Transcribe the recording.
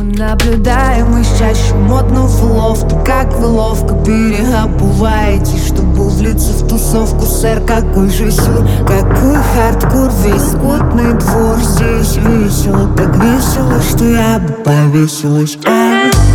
Наблюдаем мы чаще модных лофта. Как вы ловко переобуваете, чтобы влиться в тусовку, сэр. Какой же сюр, какой хардкор, весь скотный двор. Здесь весело, так весело, что я бы повесилась.